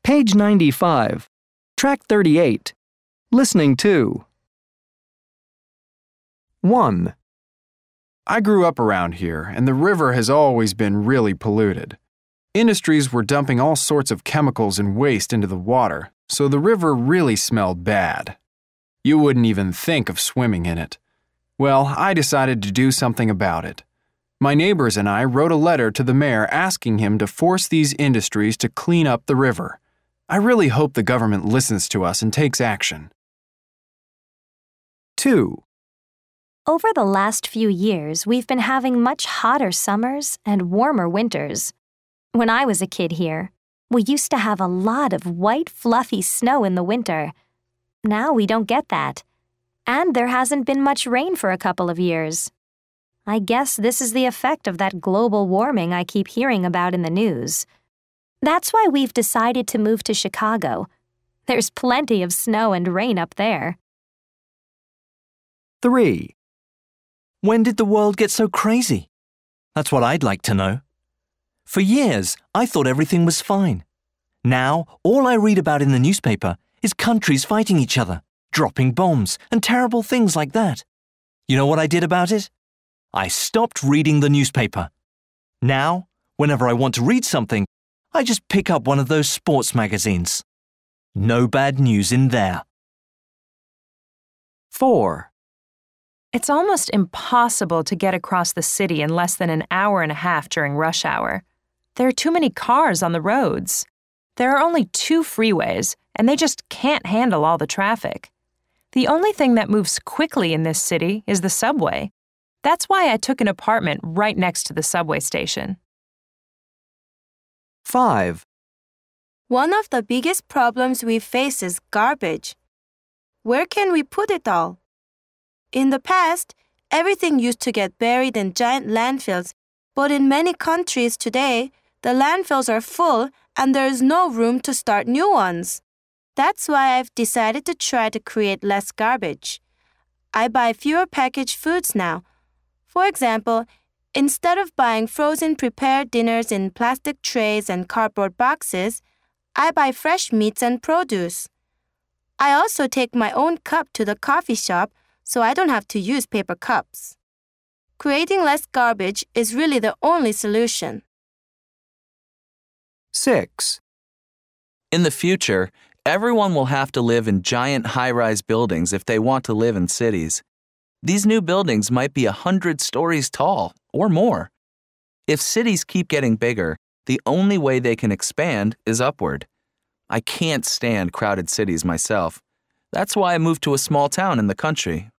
Page 95. Track 38. Listening to. 1. I grew up around here, and the river has always been really polluted. Industries were dumping all sorts of chemicals and waste into the water, so the river really smelled bad. You wouldn't even think of swimming in it. Well, I decided to do something about it. My neighbors and I wrote a letter to the mayor asking him to force these industries to clean up the river. I really hope the government listens to us and takes action. 2. Over the last few years, we've been having much hotter summers and warmer winters. When I was a kid here, we used to have a lot of white, fluffy snow in the winter. Now we don't get that. And there hasn't been much rain for a couple of years. I guess this is the effect of that global warming I keep hearing about in the news. That's why we've decided to move to Chicago. There's plenty of snow and rain up there. 3. When did the world get so crazy? That's what I'd like to know. For years, I thought everything was fine. Now, all I read about in the newspaper is countries fighting each other, dropping bombs, and terrible things like that. You know what I did about it? I stopped reading the newspaper. Now, whenever I want to read something, I just pick up one of those sports magazines. No bad news in there. 4. It's almost impossible to get across the city in less than an hour and a half during rush hour. There are too many cars on the roads. There are only 2 freeways, and they just can't handle all the traffic. The only thing that moves quickly in this city is the subway. That's why I took an apartment right next to the subway station. 5. One of the biggest problems we face is garbage. Where can we put it all? In the past, everything used to get buried in giant landfills, but in many countries today, the landfills are full and there is no room to start new ones. That's why I've decided to try to create less garbage. I buy fewer packaged foods now. For example, instead of buying frozen prepared dinners in plastic trays and cardboard boxes, I buy fresh meats and produce. I also take my own cup to the coffee shop so I don't have to use paper cups. Creating less garbage is really the only solution. 6. In the future, everyone will have to live in giant high-rise buildings if they want to live in cities. These new buildings might be 100 stories tall or more. If cities keep getting bigger, the only way they can expand is upward. I can't stand crowded cities myself. That's why I moved to a small town in the country,